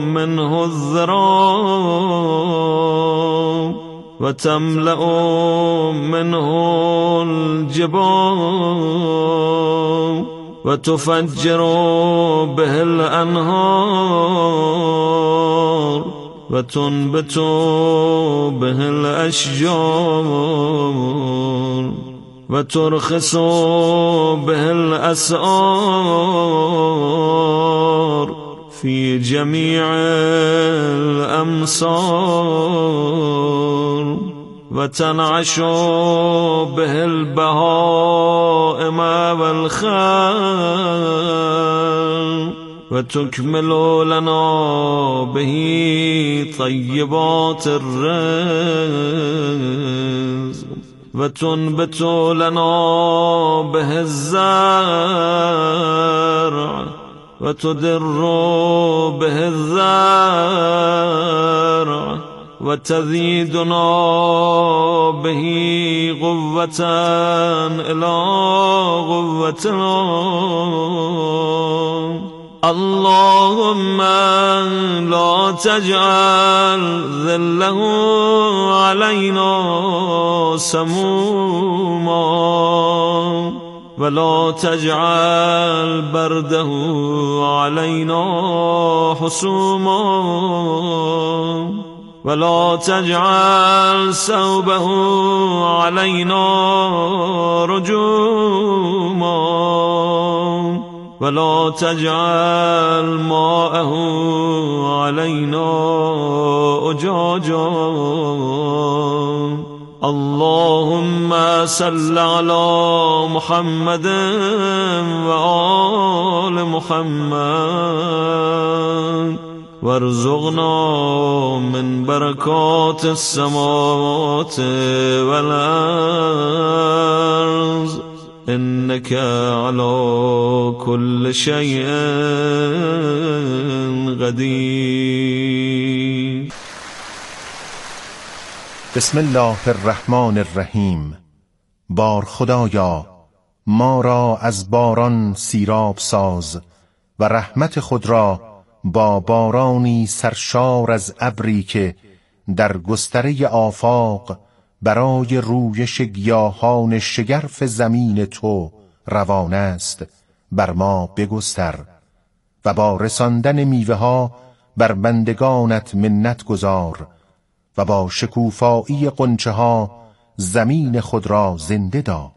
منه الذراب وتملأ منه الجبال وتفجر به الأنهار وتنبت به الأشجار وترخص به الأسعار في جميع الأمصار وتنعش به البهائم والخيل وتكمل لنا به طيبات الرزق وتنبت لنا به الزرع وتدر به الزرع وتزيدنا به قوة إلى قوتنا. اللهم لا تجعل ذله علينا سموما ولا تجعل برده علينا حسوما ولا تجعل ثوبه علينا رجوما ولا تجعل ماءه علينا أجاجا. اللهم صل على محمد وآل محمد وارزقنا من بركات السماوات والأرض إنك على كل شيء قدير. بسم الله الرحمن الرحیم. بار خدایا ما را از باران سیراب ساز و رحمت خود را با بارانی سرشار از ابری که در گستره آفاق برای رویش گیاهان شگرف زمین تو روان است بر ما بگستر و با رساندن میوه ها بر بندگانت منت گذار و با شکوفایی غنچه ها زمین خود را زنده دار.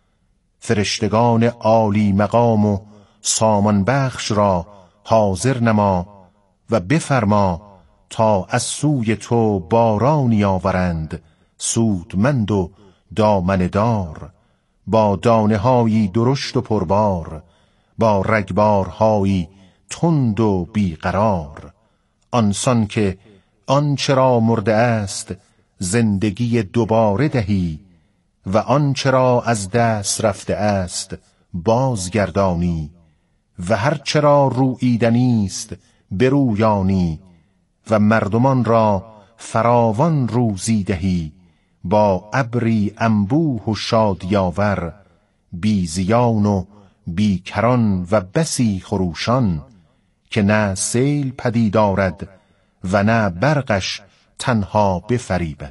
فرشتگان عالی مقام و سامان بخش را حاضر نما و بفرما تا از سوی تو بارانی آورند سودمند و دامنه دار، با دانه هایی درشت و پربار، با رگبارهایی تند و بیقرار. آنسان که آنچه را مرده است زندگی دوباره دهی و آنچه را از دست رفته است بازگردانی و هر چه را روییدنی است برویانی و مردمان را فراوان روزی دهی با ابری انبوه و شادیاور، بی زیان و بی کران و بسی خروشان که نه سیل پدید آرد و نه برقش تنها بفریبد.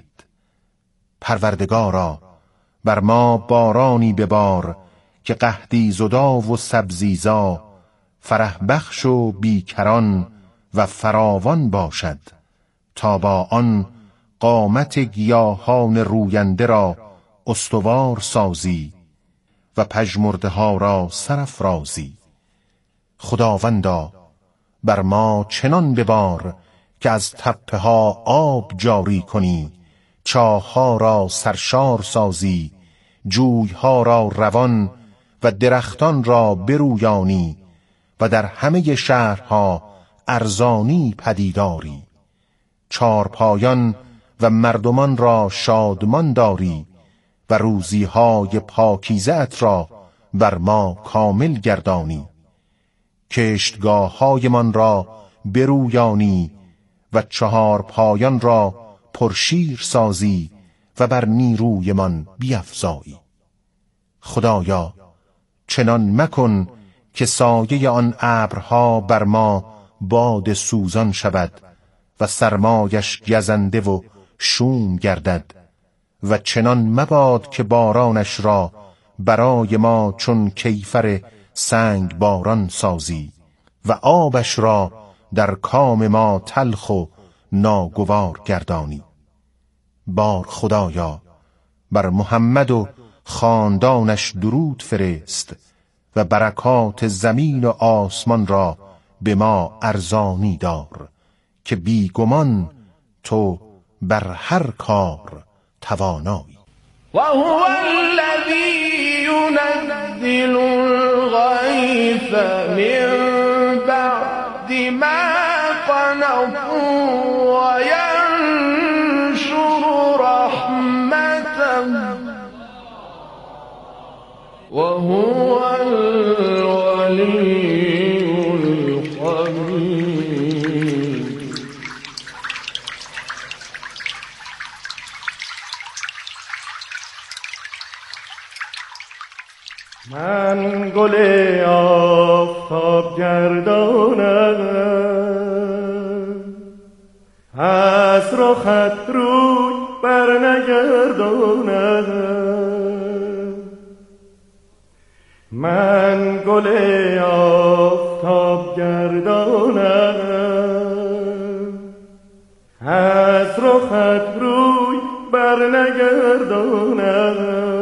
پروردگارا بر ما بارانی ببار که قحطی زدا و سبزیزا، فرح بخش و بیکران و فراوان باشد، تا با آن قامت گیاهان روینده را استوار سازی و پژمرده ها را سرافرازی. خداوندا بر ما چنان ببار که از تپه ها آب جاری کنی، چاه ها را سرشار سازی، جوی ها را روان و درختان را برویانی و در همه شهرها ارزانی پدیداری. چارپایان و مردمان را شادمان داری و روزیهای پاکیزه ات را بر ما کامل گردانی. کشتگاه‌هایمان را برویانی و چهارپایان را پرشیر سازی و بر نیرویمان بیفزایی. خدایا چنان مکن که سایه آن ابرها بر ما باد سوزان شود و سرمایش گزنده و شوم گردد و چنان مباد که بارانش را برای ما چون کیفر سنگ باران سازی و آبش را در کام ما تلخ و ناگوار گردانی. بار خدایا بر محمد و خاندانش درود فرست و برکات زمین و آسمان را به ما ارزانی دار که بیگمان تو بر هر کار توانایی. و هو الذی ينزل الغیث من بعد ما قنطوا و ینشر رحمته و هو الولی من گل آفتاب گردانم، از رخت روی بر نگردانم. من گل آفتاب گردانم، از رخت روی بر نگردانم.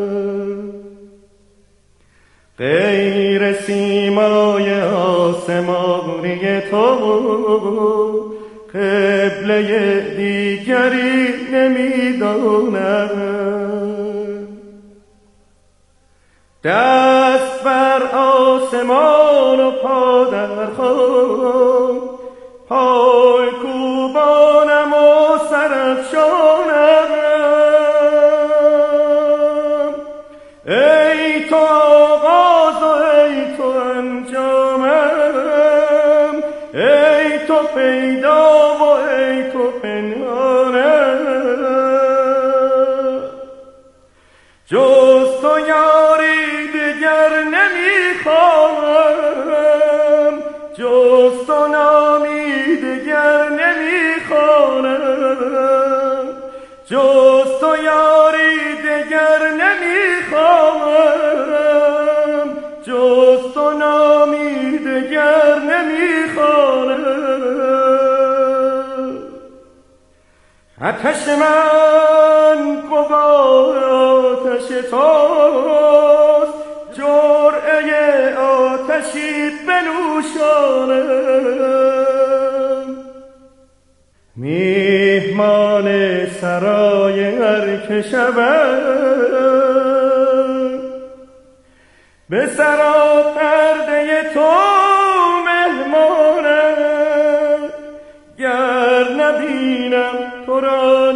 غیر سیمای آسمانی تو قبله دیگری نمیدانم. دست بر آسمان و پا در خاک، پای کوبانم و سرافشانم. ای تو آغاز و ای تو انجامم، ای تو پیدا و ای تو پنهانم. جز تو یاری دیگر نمیخواهم، جز تو نامی دیگر نمیخوانم. جز تو یاری دیگر نمیخواهم، جز تو نامی دیگر نمیخوانم. آتش من گواه آتش توست، جرعه آتشی بنوشانم. میهمان سرای هر که شود، به سرا پرده تو مهمانم. گر نبینم تو را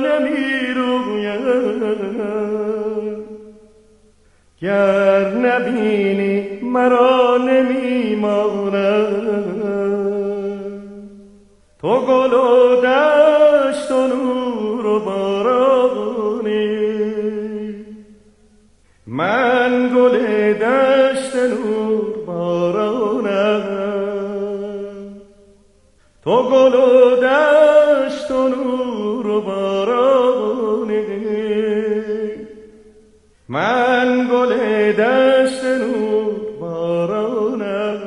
نمیرویم، گر نبینی مرا نمیمانم. تو گل و دشت و نور و بارانی، من گل دشت نور بارانم. تو گل و دشت و نور و بارانی، من گل دشت نور بارانم.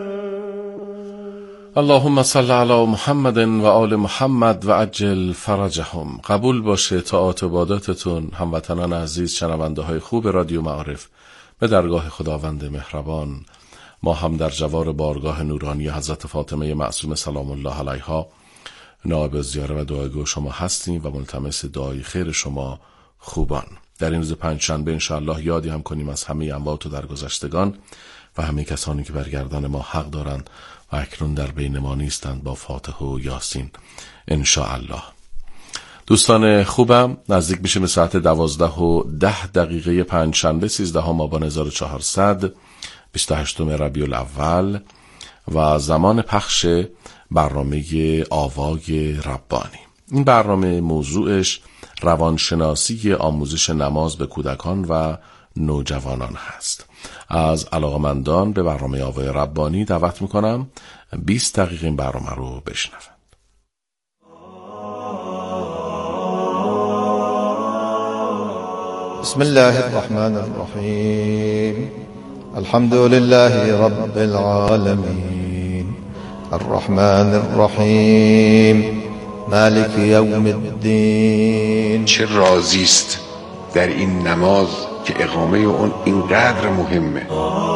اللهم صل علی محمد و آل محمد و عجل فرجهم. قبول باشه طاعات و عباداتتون هموطنان عزیز، شنونده های خوب رادیو معارف، به درگاه خداوند مهربان. ما هم در جوار بارگاه نورانی حضرت فاطمه معصومه سلام الله علیها نائب زیاره و دعاگو شما هستیم و ملتمس دعای خیر شما خوبان. در این روز پنجشنبه انشاءالله یادی هم کنیم از همه اموات و درگذشتگان و همه کسانی که بر گردن ما حق دارند و اکنون در بین ما نیستند، با فاتحه و یاسین انشاءالله. دوستان خوبم، نزدیک میشه به ساعت 12:10 پنجشنبه 13 آبان 1400 28 ربیع الاول و زمان پخش برنامه آوای ربانی. این برنامه موضوعش روانشناسی آموزش نماز به کودکان و نوجوانان هست. از علاقمندان به برنامه آوای ربانی دعوت میکنم 20 دقیقه این برنامه رو بشنوند. بسم الله الرحمن الرحیم. الحمد لله رب العالمین الرحمن الرحیم مالک یوم الدین. چه رازی است در این نماز که اقامه اون اینقدر مهمه.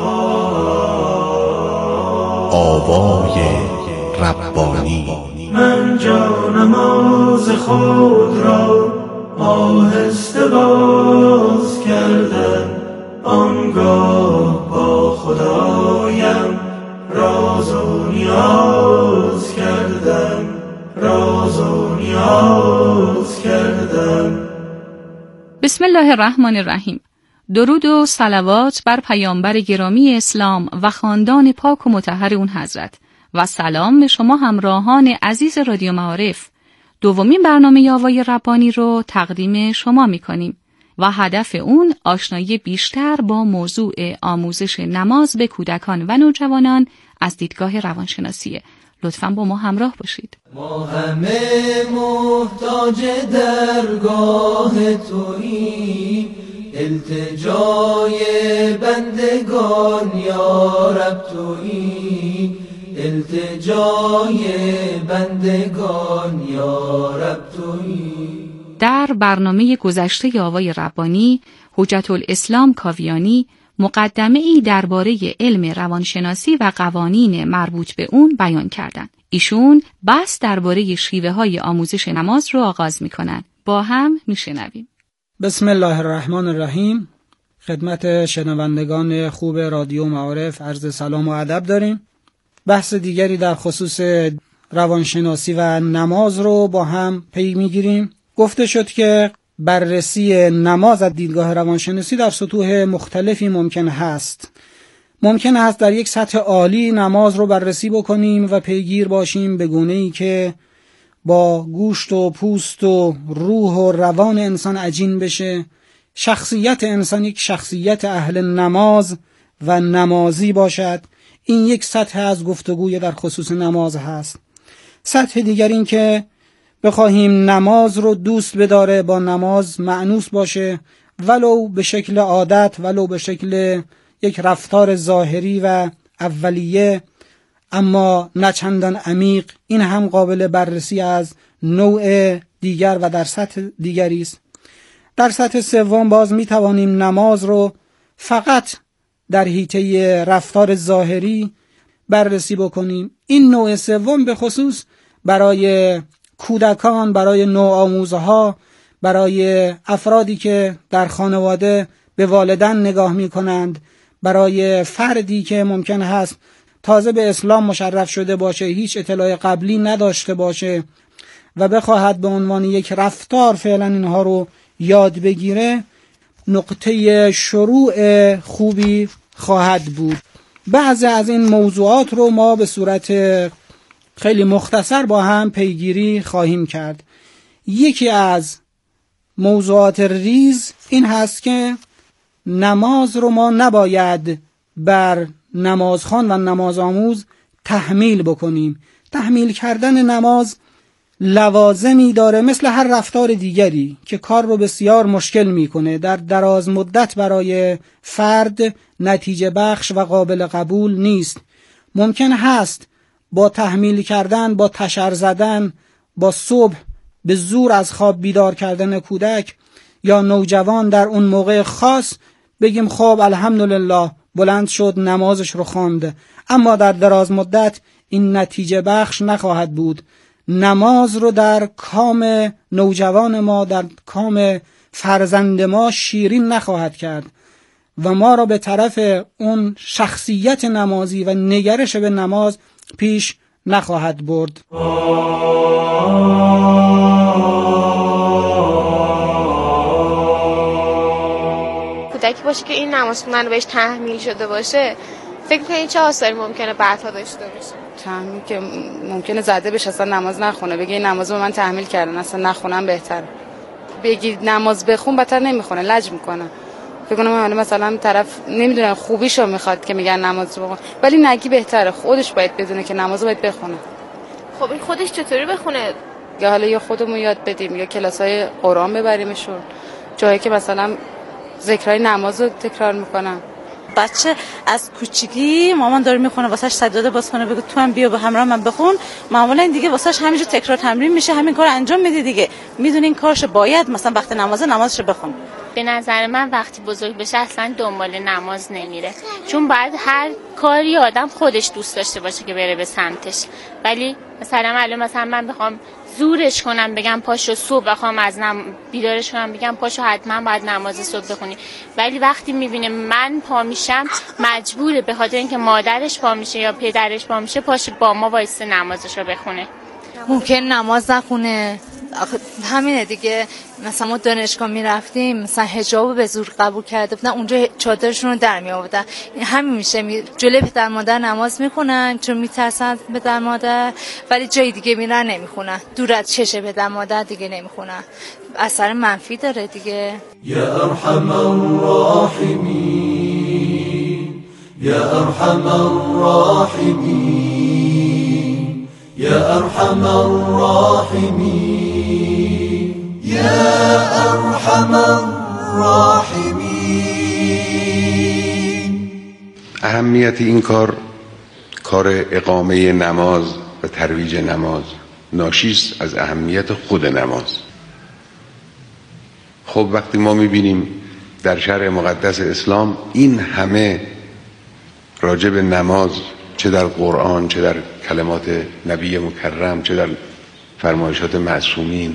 آوای ربانی. من جا نماز خود را آهسته باز کردم، آنگاه با خدایم راز و نیاز کردم، راز و نیاز کردم. بسم الله الرحمن الرحیم. درود و صلوات بر پیامبر گرامی اسلام و خاندان پاک و مطهر اون حضرت و سلام به شما همراهان عزیز رادیو معارف. دومین برنامه آوای ربانی رو تقدیم شما می‌کنیم و هدف اون آشنایی بیشتر با موضوع آموزش نماز به کودکان و نوجوانان از دیدگاه روانشناسیه. لطفاً با ما همراه باشید. ما همه محتاج درگاه توییم، التجای بندگان یا رب تویی، التجای بندگان یا رب تویی. در برنامه گذشته آوای ربانی، حجت الاسلام کاویانی مقدمه‌ای درباره علم روانشناسی و قوانین مربوط به اون بیان کردند. ایشون بحث درباره شیوه‌های آموزش نماز رو آغاز می‌کنند. با هم میشنویم. بسم الله الرحمن الرحیم. خدمت شنوندگان خوب رادیو معارف عرض سلام و ادب داریم. بحث دیگری در خصوص روانشناسی و نماز رو با هم پی میگیریم. گفته شد که بررسی نماز از دیدگاه روانشناسی در سطوح مختلفی ممکن هست. ممکن است در یک سطح عالی نماز رو بررسی بکنیم و پیگیر باشیم به گونه‌ای که با گوشت و پوست و روح و روان انسان عجین بشه، شخصیت انسان یک شخصیت اهل نماز و نمازی باشد. این یک سطح از گفتگوی در خصوص نماز هست. سطح دیگر این که بخواهیم نماز رو دوست بداره، با نماز مأنوس باشه، ولو به شکل عادت، ولو به شکل یک رفتار ظاهری و اولیه، اما نه چندان عمیق. این هم قابل بررسی از نوع دیگر و در سطح دیگری است. در سطح سوم باز می توانیم نماز رو فقط در حیطه رفتار ظاهری بررسی بکنیم. این نوع سوم به خصوص برای کودکان، برای نوآموزها، برای افرادی که در خانواده به والدین نگاه می کنند، برای فردی که ممکن هست تازه به اسلام مشرف شده باشه، هیچ اطلاع قبلی نداشته باشه و بخواهد به عنوان یک رفتار فعلا اینها رو یاد بگیره، نقطه شروع خوبی خواهد بود. بعضی از این موضوعات رو ما به صورت خیلی مختصر با هم پیگیری خواهیم کرد. یکی از موضوعات ریز این هست که نماز رو ما نباید بر نمازخوان و نماز آموز تحمیل بکنیم. تحمیل کردن نماز لوازمی داره مثل هر رفتار دیگری که کار رو بسیار مشکل میکنه، در دراز مدت برای فرد نتیجه بخش و قابل قبول نیست. ممکن هست با تحمیل کردن، با تشر زدن، با صبح به زور از خواب بیدار کردن کودک یا نوجوان در اون موقع خاص بگیم خب الحمدلله بلند شد نمازش رو خواند، اما در دراز مدت این نتیجه بخش نخواهد بود. نماز رو در کام نوجوان ما، در کام فرزند ما شیرین نخواهد کرد و ما را به طرف اون شخصیت نمازی و نگرش به نماز پیش نخواهد برد. کودکی باشه که این نماز خوندن بهش تحمیل شده باشه، فکر کنید چه آثاری ممکنه بعدها داشته باشه؟ تحمیل که ممکنه زده بشه اصلا نماز نخونه، بگه این نماز به من تحمیل کردن اصلا نخونم بهتره. بگی نماز بخون بدتر نمیخونه، لج میکنه. فکر کنم مثلا طرف نمیدونم خوبیشو میخواد که میگن نماز رو بخون، ولی نگی بهتره، خودش باید بدونه که نماز رو باید بخونه. خب این خودش چطوری بخونه؟ یا حالا یا خودمون یاد بدیم یا کلاسای قرآن ببریمشون، جایی که مثلا ذکرای نماز رو تکرار میکنن. بچه از کوچیکی مامان داره میخونه واسش سجاده باز کنه بگو تو هم بیا به همراه من بخون، معمولا دیگه واسش همینجور تکرار تمرین میشه، همین کار انجام میده دیگه، میدونه این کارش باید مثلا وقت نمازش بخون. به نظر من وقتی بزرگ بشه اصلا دنبال نماز نمیره، چون باید هر کاری آدم خودش دوست داشته باشه که بره به سمتش. ولی مثلا من بخوام زورش کنم بگم پاشو صبح بخوام بیدارش کنم بگم پاشو حتما باید نماز صبح بخونی، ولی وقتی میبینه من پا میشم مجبوره به خاطر اینکه مادرش پا میشه یا پدرش پا میشه پاشو با ما وایسته نمازش رو بخونه. ممکن نماز نخونه، همینه دیگه. مثلا ما دانشگاه میرفتیم مثلا حجابو به زور قبول کرده بودن، اونجا چادرشون رو در می آوردن. همین میشه جلوی پدر مادر نماز میخونن چون میترسن پدر مادر، ولی جای دیگه میرن نمیخونن، دور از چش پدر مادر دیگه نمیخونن، اثر منفی داره دیگه. یا ارحم الراحمین یا ارحم الراحمین یا ارحم الراحمین یا ارحم الراحمین. اهمیت این کار اقامه نماز و ترویج نماز ناشی است از اهمیت خود نماز. خب وقتی ما میبینیم در شرع مقدس اسلام این همه راجع به نماز، چه در قرآن، چه در کلمات نبی مکرم، چه در فرمایشات معصومین،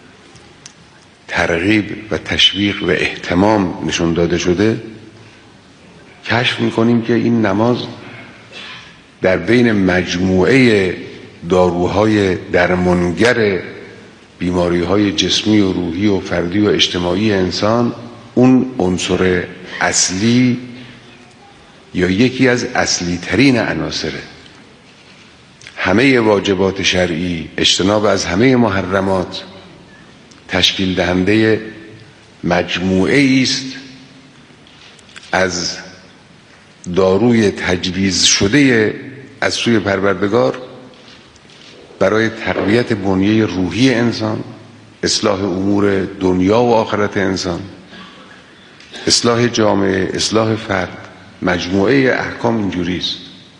ترغیب و تشویق و اهتمام نشون داده شده، کشف میکنیم که این نماز در بین مجموعه داروهای درمانگر بیماری‌های جسمی و روحی و فردی و اجتماعی انسان اون عنصر اصلی یا یکی از اصلی ترین عناصره. همه واجبات شرعی، اجتناب از همه محرمات تشکیل دهنده مجموعه است از داروی تجویز شده از سوی پروردگار برای تقویت بنیه روحی انسان، اصلاح امور دنیا و آخرت انسان، اصلاح جامعه، اصلاح فرد. مجموعه احکام اینجوری است.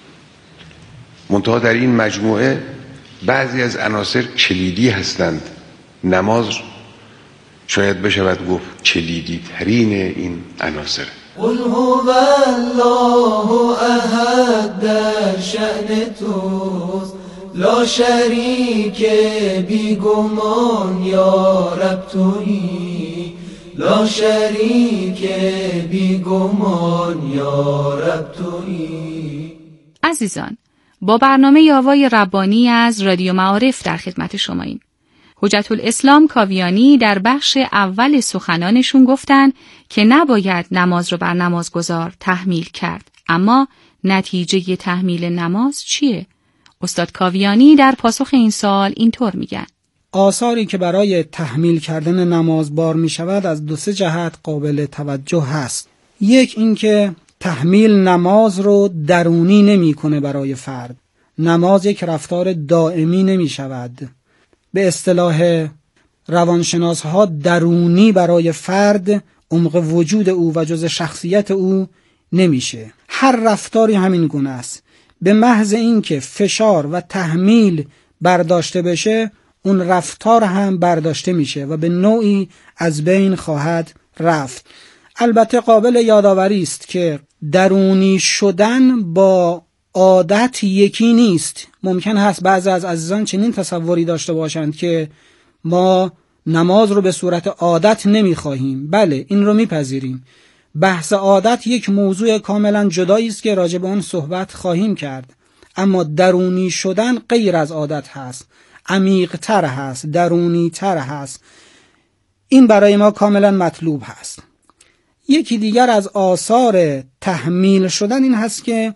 منتها در این مجموعه بعضی از عناصر کلیدی هستند. نماز شاید بشود گفت کلیدی ترین این عناصر. قل هو الله احد در شأن توست، لا شریک بی گمان یا رب تویی، لا شریک بی گمان یا رب تویی. عزیزان، با برنامه آوای ربانی از رادیو معارف در خدمت شماییم. حجت الاسلام کاویانی در بخش اول سخنانشون گفتن که نباید نماز رو بر نمازگزار تحمیل کرد، اما نتیجه تحمیل نماز چیه؟ استاد کاویانی در پاسخ این سوال اینطور میگن: آثاری که برای تحمیل کردن نماز بار می شود از 2-3 جهت قابل توجه هست. یک، اینکه تحمیل نماز رو درونی نمی کنه برای فرد. نماز یک رفتار دائمی نمی شود. به اصطلاح روانشناس ها درونی برای فرد، عمق وجود او و جز شخصیت او نمیشه. هر رفتاری همین گونه است. به محض اینکه فشار و تحمیل برداشته بشه، اون رفتار هم برداشته میشه و به نوعی از بین خواهد رفت. البته قابل یادآوری است که درونی شدن با عادت یکی نیست. ممکن هست بعضی از عزیزان چنین تصوری داشته باشند که ما نماز رو به صورت عادت نمیخواهیم. بله، این رو میپذیریم. بحث عادت یک موضوع کاملا جدایی است که راجع به اون صحبت خواهیم کرد. اما درونی شدن غیر از عادت هست، عمیق تر هست، درونی تر هست. این برای ما کاملا مطلوب هست. یکی دیگر از آثار تحمیل شدن این هست که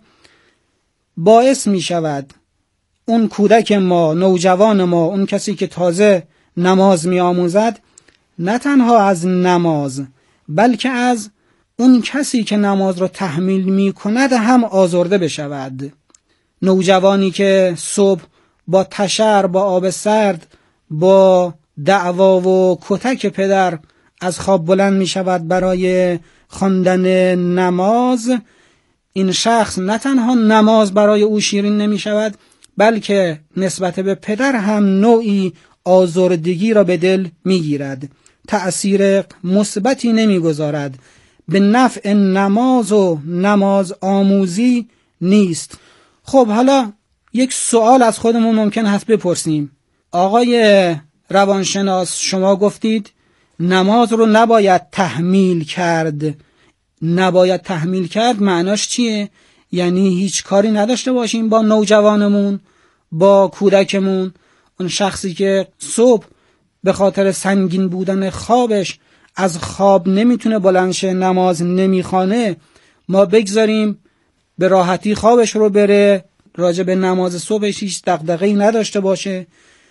باعث می شود اون کودک ما، نوجوان ما، اون کسی که تازه نماز می آموزد، نه تنها از نماز بلکه از اون کسی که نماز رو تحمیل می کند هم آزرده بشود. نوجوانی که صبح با تشر، با آب سرد، با دعوا و کتک پدر از خواب بلند می شود برای خواندن نماز، این شخص نه تنها نماز برای او شیرین نمی شود، بلکه نسبت به پدر هم نوعی آزردگی را به دل می گیرد، تأثیر مثبتی نمی گذارد، به نفع نماز و نماز آموزی نیست. خب حالا یک سوال از خودمون ممکن هست بپرسیم. آقای روانشناس، شما گفتید نماز رو نباید تحمیل کرد. نباید تحمیل کرد معناش چیه؟ یعنی هیچ کاری نداشته باشیم با نوجوانمون، با کودکمون، اون شخصی که صبح به خاطر سنگین بودن خوابش از خواب نمیتونه بلند شه، نماز نمیخوانه، ما بگذاریم به راحتی خوابش رو بره، راجع به نماز صبحش هیچ دغدغه‌ای نداشته باشه؟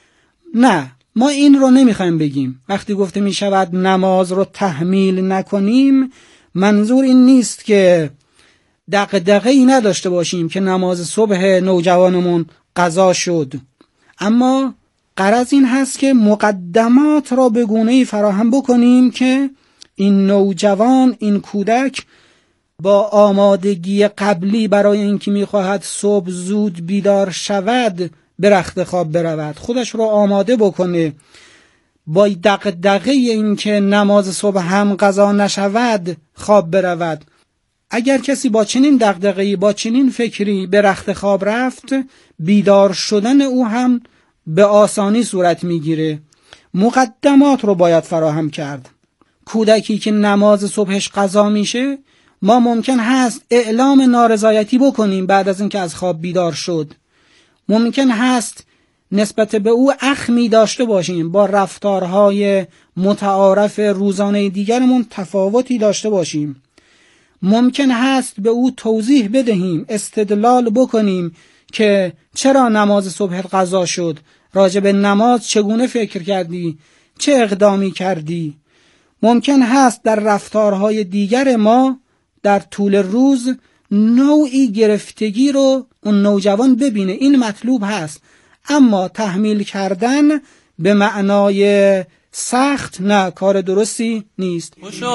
نه، ما این رو نمیخوایم بگیم. وقتی گفته میشود نماز رو تحمیل نکنیم، منظور این نیست که دغدغه‌ای نداشته باشیم که نماز صبح نوجوانمون قضا شد، اما غرض این هست که مقدمات را به گونه‌ای فراهم بکنیم که این نوجوان، این کودک با آمادگی قبلی برای اینکه میخواهد صبح زود بیدار شود به رخت خواب برود، خودش رو آماده بکنه، با دغدغه این که نماز صبح هم قضا نشود خواب برود. اگر کسی با چنین دغدغه‌ای، با چنین فکری به رخت خواب رفت، بیدار شدن او هم به آسانی صورت میگیره. مقدمات رو باید فراهم کرد. کودکی که نماز صبحش قضا میشه، ما ممکن هست اعلام نارضایتی بکنیم بعد از اینکه از خواب بیدار شد. ممکن هست نسبت به او اخمی داشته باشیم، با رفتارهای متعارف روزانه دیگرمون تفاوتی داشته باشیم. ممکن هست به او توضیح بدهیم، استدلال بکنیم که چرا نماز صبح قضا شد، راجع به نماز چگونه فکر کردی، چه اقدامی کردی. ممکن هست در رفتارهای دیگر ما در طول روز نوعی گرفتگی رو اون نوجوان ببینه، این مطلوب هست، اما تحمیل کردن به معنای سخت نه، کار درستی نیست. خوشا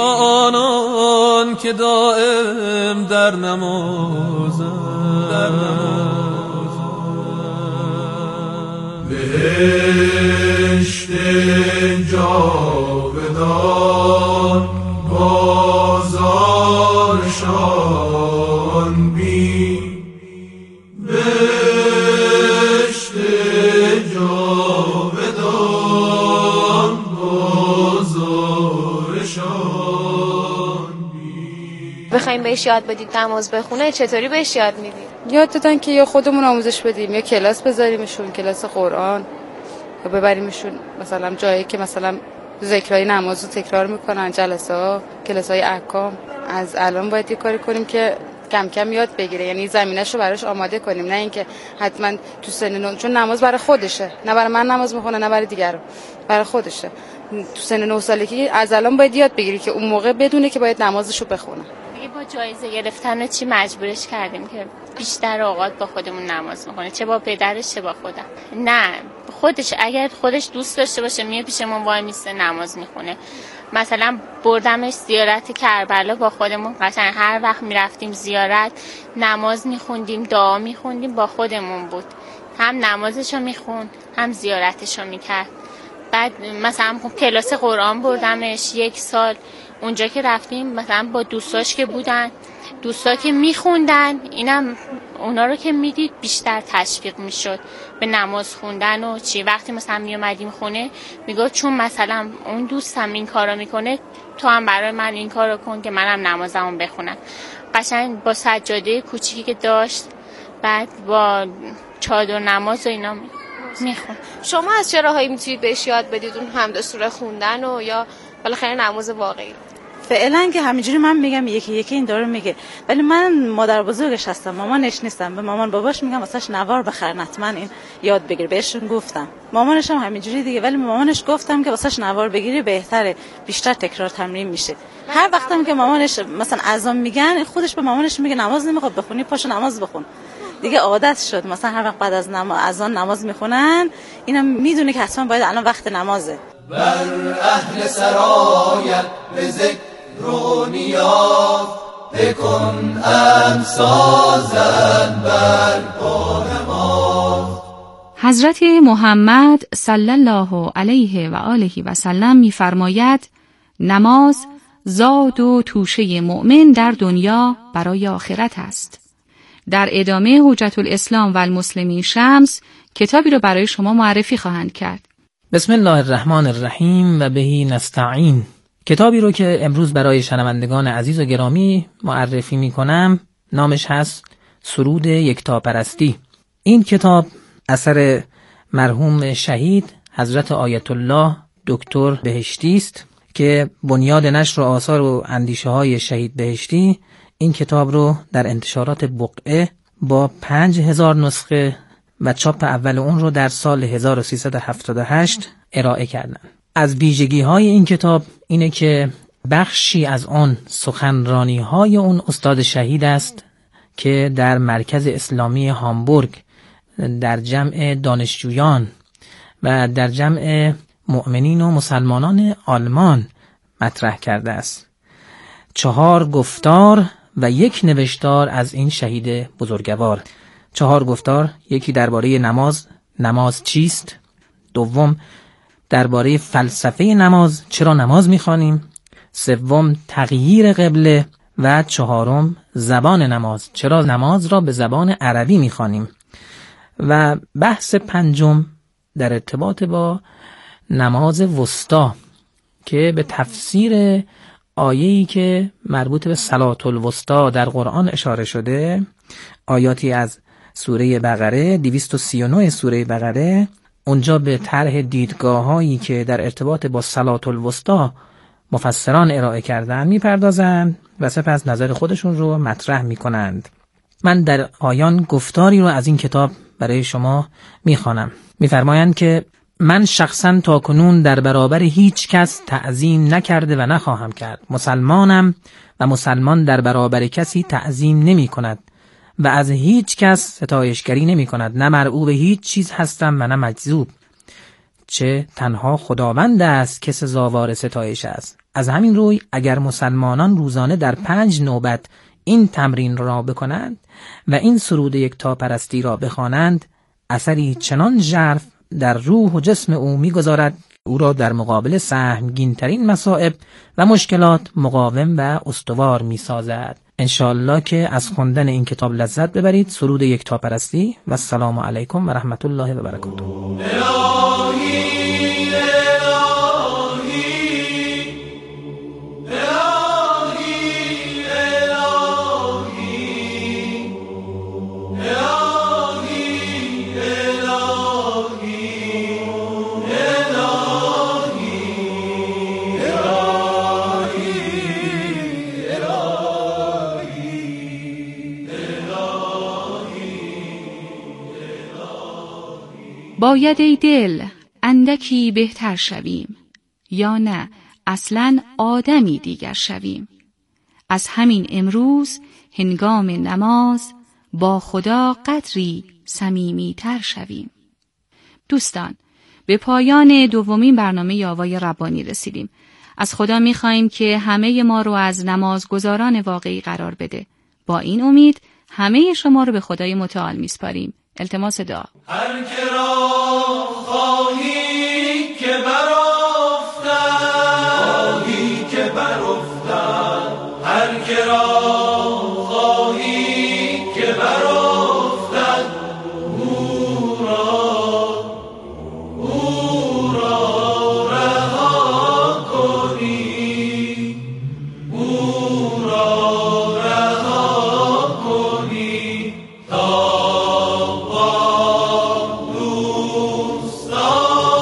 آنان که دائم در نمازند، بهشت جاودان بازارشان بین، بهشت جاودان بازارشان بین. بخوایم بهش یاد بدید نماز بخونه، چطوری بهش یاد میدید؟ یاد دادن که یا خودمون آموزش بدیم یا کلاس بذاریمشون، کلاس قرآن، یا ببریمشون مثلا جایی که مثلا ذکرای نماز رو تکرار میکنن، جلسه ها، کلاس های احکام. از الان باید یه کاری کنیم که کم کم یاد بگیره، یعنی زمینش رو براش آماده کنیم، نه اینکه حتما تو سن چون نماز برای خودشه، نه برای من نماز میخونه نه برای دیگران، برای خودشه. تو سن 9 سالگی از الان باید یاد بگیری که اون موقع بدونه که باید نمازش رو بخونه. با جایزه گرفتن چی مجبورش کردیم که بیشتر اوقات با خودمون نماز میخونه، چه با پدرش چه با خودم. نه، خودش اگر خودش دوست داشته باشه میاد پیشمون وای میسته نماز میخونه. مثلا بردمش زیارت کربلا با خودمون، قشنگ هر وقت میرفتیم زیارت نماز میخوندیم، دعا میخوندیم، با خودمون بود، هم نمازشو میخوند هم زیارتشو میکرد. بعد مثلا کلاس قرآن بردمش 1 سال، اونجا که رفتیم مثلا با دوستاش که بودن، دوستا که میخوندن، اینم اونا رو که میدید بیشتر تشویق میشد به نماز خوندن و چی. وقتی مثلا میومدیم خونه میگفت چون مثلا اون دوستم این کارو میکنه، تو هم برای من این کارو کن که منم نمازمو بخونم. قشنگ با سجاده کوچیکی که داشت، بعد با چادر نماز و اینا میخوند. شما از چه راهایی میتونید بهش یاد بدید اون همدستور خوندن و یا بالاخره نماز واقعی؟ فعلا که همینجوری من میگم یکی یکی این داره میگه، ولی من مادر بزرگش هستم، مامانش نیستم. به مامان باباش میگم واسش نوار بخرن حتما این یاد بگیر، بهشون گفتم. مامانش هم همینجوری دیگه، ولی مامانش گفتم که واسش نوار بگیری بهتره، بیشتر تکرار تمرین میشه. هر وقتم که مامانش مثلا اذان میگن خودش به مامانش میگه نماز نمیخواد بخونی، پاشو نماز بخون. دیگه عادت شد، مثلا هر وقت بعد از اذان نماز میخونن اینم میدونه که حتما باید الان وقت نمازه. بر اهل سرایت به ذکر و نیاز بکن امسازن بر نماز. حضرت محمد صلی الله علیه و آله و سلم می‌فرماید نماز زاد و توشه مؤمن در دنیا برای آخرت است. در ادامه حجت الاسلام و المسلمین شمس کتابی رو برای شما معرفی خواهند کرد. بسم الله الرحمن الرحیم و بهی نستعین. کتابی رو که امروز برای شنوندگان عزیز و گرامی معرفی می کنم نامش هست سرود یکتاپرستی. این کتاب اثر مرحوم شهید حضرت آیت الله دکتر بهشتی است که بنیاد نشر و آثار و اندیشه های شهید بهشتی این کتاب رو در انتشارات بقعه با 5000 نسخه و چاپ اول اون رو در سال 1378 ارائه کردن. از ویژگی های این کتاب اینه که بخشی از اون سخنرانی های اون استاد شهید است که در مرکز اسلامی هامبورگ در جمع دانشجویان و در جمع مؤمنین و مسلمانان آلمان مطرح کرده است. 4 گفتار و 1 نوشتار از این شهید بزرگوار. 4 گفتار، یکی درباره نماز چیست؟ دوم درباره فلسفه نماز، چرا نماز می‌خوانیم؟ سوم تغییر قبله و 4 زبان نماز، چرا نماز را به زبان عربی می‌خوانیم؟ و بحث 5 در ارتباط با نماز وسطا که به تفسیر آیه‌ای که مربوط به صلات الوسطا در قرآن اشاره شده، آیاتی از سوره بقره 239 سوره بقره، اونجا به طرح دیدگاه‌هایی که در ارتباط با صلات الوسطا مفسران ارائه کردن میپردازند و سپس نظر خودشون رو مطرح میکنند. من در آیان گفتاری رو از این کتاب برای شما میخوانم. میفرمایند که من شخصا تا کنون در برابر هیچ کس تعظیم نکرده و نخواهم کرد. مسلمانم و مسلمان در برابر کسی تعظیم نمی کند و از هیچ کس ستایشگری نمی کند. نه مرعوب هیچ چیز هستم و نه مجذوب، چه تنها خداوند است که سزاوار ستایش است. از همین روی اگر مسلمانان روزانه در 5 نوبت این تمرین را بکنند و این سرود یکتاپرستی را بخوانند، اثری چنان ژرف در روح و جسم او می‌گذارد او را در مقابل سهمگین‌ترین مصائب و مشکلات مقاوم و استوار می‌سازد. انشاءالله که از خوندن این کتاب لذت ببرید. سرود یکتاپرستی و السلام علیکم و رحمت الله و برکاته. باید ای دل اندکی بهتر شویم، یا نه اصلاً آدمی دیگر شویم. از همین امروز هنگام نماز با خدا قدری صمیمی‌تر شویم. دوستان، به پایان دومین برنامه آوای ربانی رسیدیم. از خدا می‌خوایم که همه ما رو از نمازگزاران واقعی قرار بده. با این امید همه شما رو به خدای متعال می‌سپاریم. التماس دعا. هر که را خواهی که برافتد، هر که را خواهی که برافتد، او را رها کنی، او را رها کنی تا با دوستان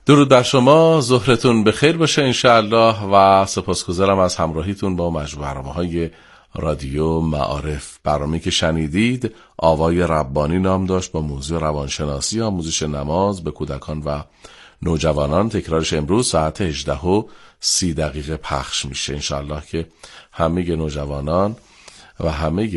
درود بر شما، ظهرتون بخیر باشه انشاءالله و سپاسگزارم از همراهیتون با مجموعه برنامه‌های رادیو معارف. برنامه‌ای که شنیدید آوای ربانی نام داشت با موضوع روانشناسی، آموزش نماز به کودکان و نوجوانان. تکرارش امروز ساعت 18:30 پخش میشه انشاءالله که همه نوجوانان و همه